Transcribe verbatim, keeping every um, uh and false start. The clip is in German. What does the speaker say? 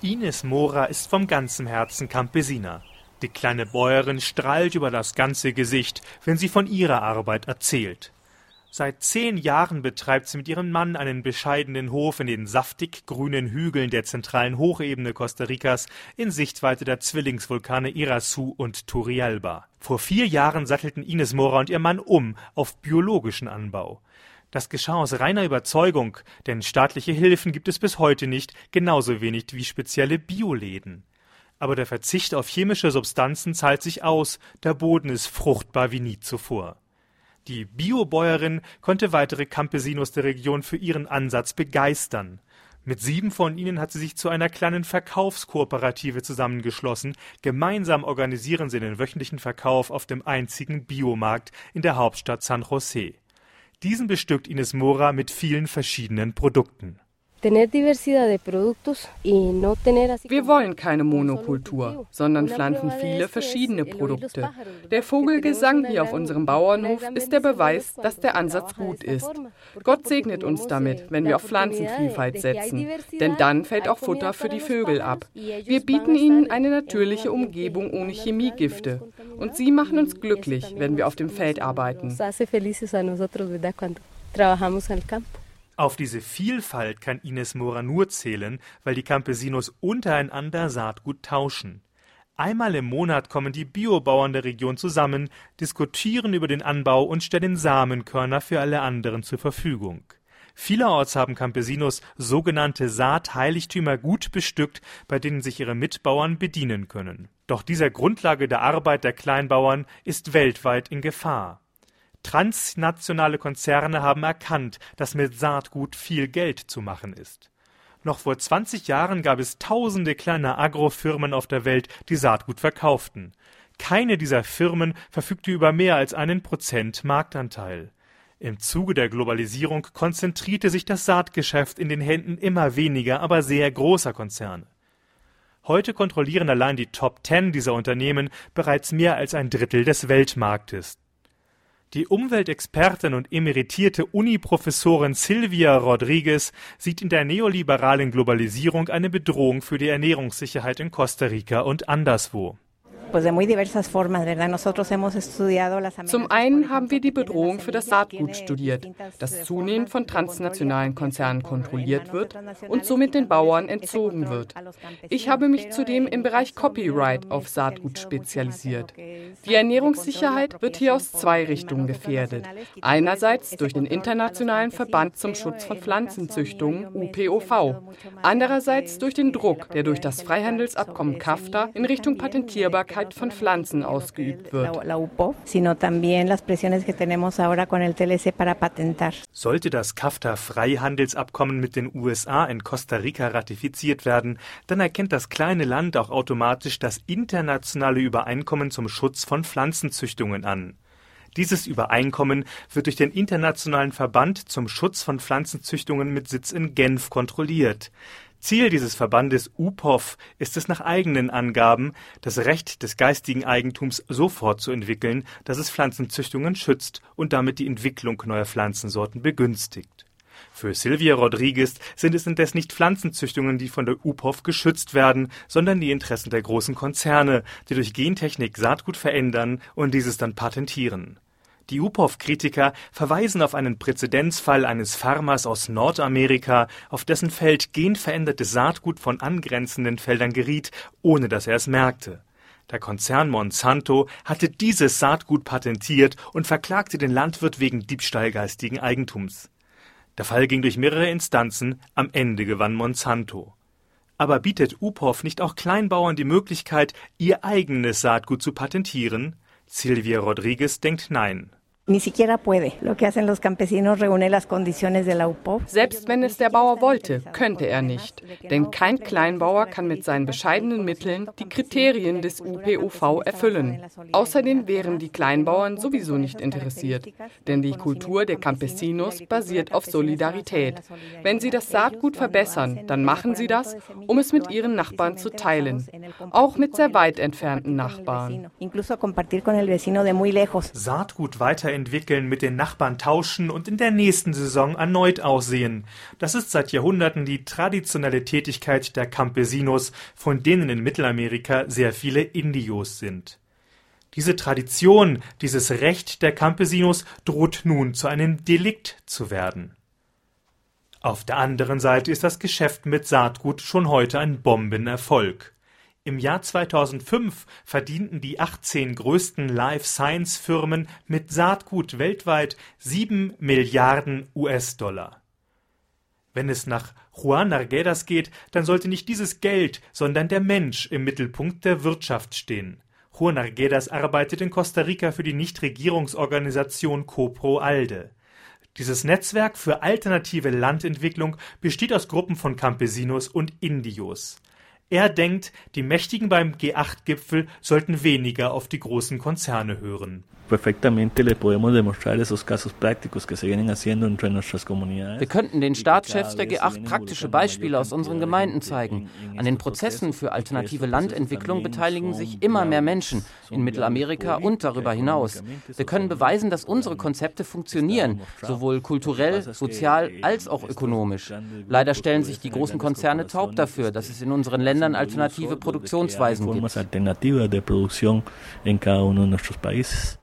Ines Mora ist vom ganzen Herzen Campesina. Die kleine Bäuerin strahlt über das ganze Gesicht, wenn sie von ihrer Arbeit erzählt. Seit zehn Jahren betreibt sie mit ihrem Mann einen bescheidenen Hof in den saftig grünen Hügeln der zentralen Hochebene Costa Ricas in Sichtweite der Zwillingsvulkane Iraçu und Turrialba. Vor vier Jahren sattelten Ines Mora und ihr Mann um auf biologischen Anbau. Das geschah aus reiner Überzeugung, denn staatliche Hilfen gibt es bis heute nicht, genauso wenig wie spezielle Bioläden. Aber der Verzicht auf chemische Substanzen zahlt sich aus, der Boden ist fruchtbar wie nie zuvor. Die Biobäuerin konnte weitere Campesinos der Region für ihren Ansatz begeistern. Mit sieben von ihnen hat sie sich zu einer kleinen Verkaufskooperative zusammengeschlossen. Gemeinsam organisieren sie den wöchentlichen Verkauf auf dem einzigen Biomarkt in der Hauptstadt San José. Diesen bestückt Ines Mora mit vielen verschiedenen Produkten. Wir wollen keine Monokultur, sondern pflanzen viele verschiedene Produkte. Der Vogelgesang hier auf unserem Bauernhof ist der Beweis, dass der Ansatz gut ist. Gott segnet uns damit, wenn wir auf Pflanzenvielfalt setzen, denn dann fällt auch Futter für die Vögel ab. Wir bieten ihnen eine natürliche Umgebung ohne Chemiegifte und sie machen uns glücklich, wenn wir auf dem Feld arbeiten. Auf diese Vielfalt kann Ines Mora nur zählen, weil die Campesinos untereinander Saatgut tauschen. Einmal im Monat kommen die Biobauern der Region zusammen, diskutieren über den Anbau und stellen Samenkörner für alle anderen zur Verfügung. Vielerorts haben Campesinos sogenannte Saatheiligtümer gut bestückt, bei denen sich ihre Mitbauern bedienen können. Doch dieser Grundlage der Arbeit der Kleinbauern ist weltweit in Gefahr. Transnationale Konzerne haben erkannt, dass mit Saatgut viel Geld zu machen ist. Noch vor zwanzig Jahren gab es tausende kleiner Agrofirmen auf der Welt, die Saatgut verkauften. Keine dieser Firmen verfügte über mehr als einen Prozent Marktanteil. Im Zuge der Globalisierung konzentrierte sich das Saatgeschäft in den Händen immer weniger, aber sehr großer Konzerne. Heute kontrollieren allein die Top Ten dieser Unternehmen bereits mehr als ein Drittel des Weltmarktes. Die Umweltexpertin und emeritierte Uni-Professorin Silvia Rodriguez sieht in der neoliberalen Globalisierung eine Bedrohung für die Ernährungssicherheit in Costa Rica und anderswo. Zum einen haben wir die Bedrohung für das Saatgut studiert, das zunehmend von transnationalen Konzernen kontrolliert wird und somit den Bauern entzogen wird. Ich habe mich zudem im Bereich Copyright auf Saatgut spezialisiert. Die Ernährungssicherheit wird hier aus zwei Richtungen gefährdet. Einerseits durch den Internationalen Verband zum Schutz von Pflanzenzüchtungen, U P O V. Andererseits durch den Druck, der durch das Freihandelsabkommen CAFTA in Richtung Patentierbarkeit von Pflanzen ausgeübt wird. Sollte das CAFTA-Freihandelsabkommen mit den U S A in Costa Rica ratifiziert werden, dann erkennt das kleine Land auch automatisch das internationale Übereinkommen zum Schutz von Pflanzenzüchtungen an. Dieses Übereinkommen wird durch den Internationalen Verband zum Schutz von Pflanzenzüchtungen mit Sitz in Genf kontrolliert. Ziel dieses Verbandes U P O V ist es nach eigenen Angaben, das Recht des geistigen Eigentums so fortzuentwickeln, dass es Pflanzenzüchtungen schützt und damit die Entwicklung neuer Pflanzensorten begünstigt. Für Silvia Rodriguez sind es indes nicht Pflanzenzüchtungen, die von der U P O V geschützt werden, sondern die Interessen der großen Konzerne, die durch Gentechnik Saatgut verändern und dieses dann patentieren. Die U P O V-Kritiker verweisen auf einen Präzedenzfall eines Farmers aus Nordamerika, auf dessen Feld genverändertes Saatgut von angrenzenden Feldern geriet, ohne dass er es merkte. Der Konzern Monsanto hatte dieses Saatgut patentiert und verklagte den Landwirt wegen Diebstahl geistigen Eigentums. Der Fall ging durch mehrere Instanzen, am Ende gewann Monsanto. Aber bietet U P O V nicht auch Kleinbauern die Möglichkeit, ihr eigenes Saatgut zu patentieren? Silvia Rodriguez denkt nein. Selbst wenn es der Bauer wollte, könnte er nicht. Denn kein Kleinbauer kann mit seinen bescheidenen Mitteln die Kriterien des U P O V erfüllen. Außerdem wären die Kleinbauern sowieso nicht interessiert. Denn die Kultur der Campesinos basiert auf Solidarität. Wenn sie das Saatgut verbessern, dann machen sie das, um es mit ihren Nachbarn zu teilen. Auch mit sehr weit entfernten Nachbarn. Saatgut weiterentwickeln entwickeln, mit den Nachbarn tauschen und in der nächsten Saison erneut aussehen. Das ist seit Jahrhunderten die traditionelle Tätigkeit der Campesinos, von denen in Mittelamerika sehr viele Indios sind. Diese Tradition, dieses Recht der Campesinos droht nun zu einem Delikt zu werden. Auf der anderen Seite ist das Geschäft mit Saatgut schon heute ein Bombenerfolg. Im Jahr zweitausendfünf verdienten die achtzehn größten Life-Science-Firmen mit Saatgut weltweit sieben Milliarden U S-Dollar. Wenn es nach Juan Arguedas geht, dann sollte nicht dieses Geld, sondern der Mensch im Mittelpunkt der Wirtschaft stehen. Juan Arguedas arbeitet in Costa Rica für die Nichtregierungsorganisation COPRO-ALDE. Dieses Netzwerk für alternative Landentwicklung besteht aus Gruppen von Campesinos und Indios. Er denkt, die Mächtigen beim G acht Gipfel sollten weniger auf die großen Konzerne hören. Wir könnten den Staatschefs der G acht praktische Beispiele aus unseren Gemeinden zeigen. An den Prozessen für alternative Landentwicklung beteiligen sich immer mehr Menschen in Mittelamerika und darüber hinaus. Wir können beweisen, dass unsere Konzepte funktionieren, sowohl kulturell, sozial als auch ökonomisch. Leider stellen sich die großen Konzerne taub dafür, dass es in unseren Ländern alternative Produktionsweisen gibt.